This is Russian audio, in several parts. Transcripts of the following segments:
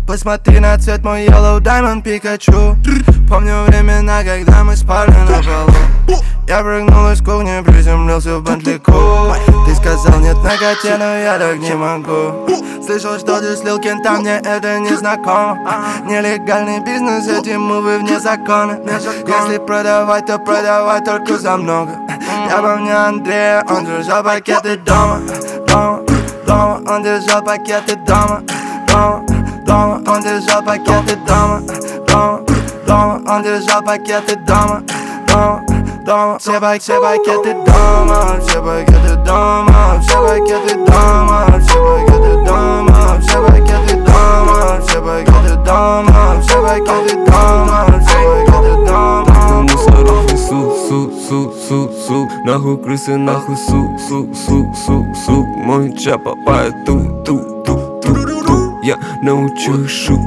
Посмотри на цвет мой Yellow Diamond Pikachu. Помню времена, когда мы спали на полу. Я прыгнул из кухни, приземлился в Bentley Cool. Ты сказал нет ноготе, но я так не могу. Слышал, что ты слил кента, мне это не знакомо. Нелегальный бизнес, эти мувы вне закона. Если продавать, то продавай только за много. Я помню Андрея, он держал пакеты дома. Дома, он держал пакеты дома. Дома, он держал пакеты дома. Дома, он держал пакеты дома. Дома, все пакеты дома, все пакеты дома, все пакеты дома, все пакеты дома, все пакеты дома, все пакеты дома, все пакеты дома, все пакеты дома. Мусоров несу, су, нахуй крысы, нахуй су, мой чапа поет ту. Я научу шу.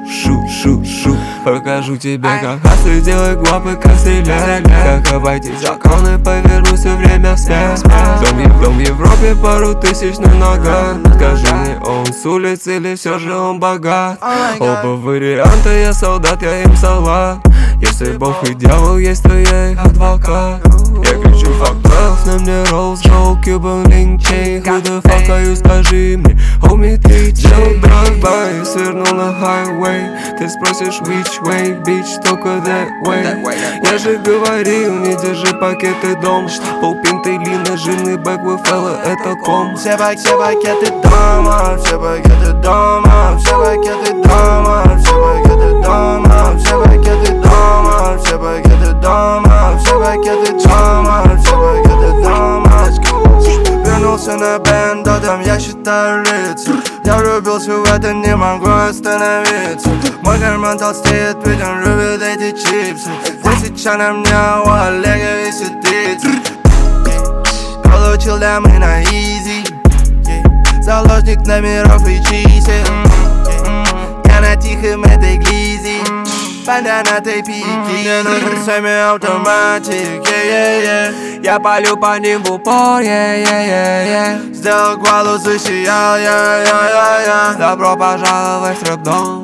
Покажу тебе, как хасты, делай гвапы, как стрелять. Как обойти законы, повернусь все время вспять. Дом в Европе, пару тысяч на ногах. Скажи мне, он с улицы или все же он богат? Оба варианта, я солдат, я им салат. Если Бог и дьявол есть, то я их адвокат. Я кричу fuck 12, на мне Rolls Royce, Cuban Link Chain. Who the fuck are you, скажи мне, homie, ты чел, drive-by. Свернул на highway, ты спросишь which way, bitch, только that way. Я же говорил, не держи пакеты дома. Полпинты лина, жирный бэк, вы фэлла, это ком. Все пакеты дома, все пакеты дома, все пакеты дома, все пакеты дома, все пакеты дома, все пакеты дома, все пакеты дома, все пакеты дома. Вернулся на бенд, там я считаю лица. Я влюбился в это, не могу остановиться. Мой карман толстеет, ведь он любит эти чипсы. 10 чай на мне, у Олега висит 30. Получил дамы на изи. Заложник номеров и чисел. Я на тихом этой глизи. Бандана тейпики. Мне нужен семи-автоматик. Я палю по ним в упор, Сделал гвалу, засиял, Добро пожаловать в трэп-дом.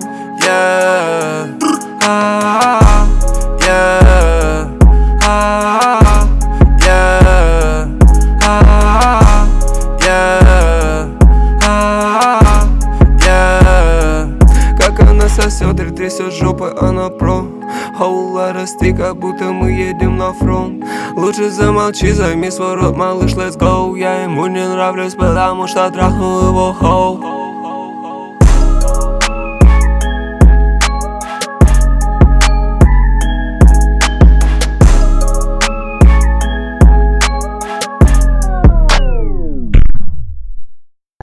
Как она сосет и трясет жопой, она про. Whole lot of stick, как будто мы едем на фронт. Лучше замолчи, займи свой рот, малыш, let's go. Я ему не нравлюсь, потому что трахнул его хоу.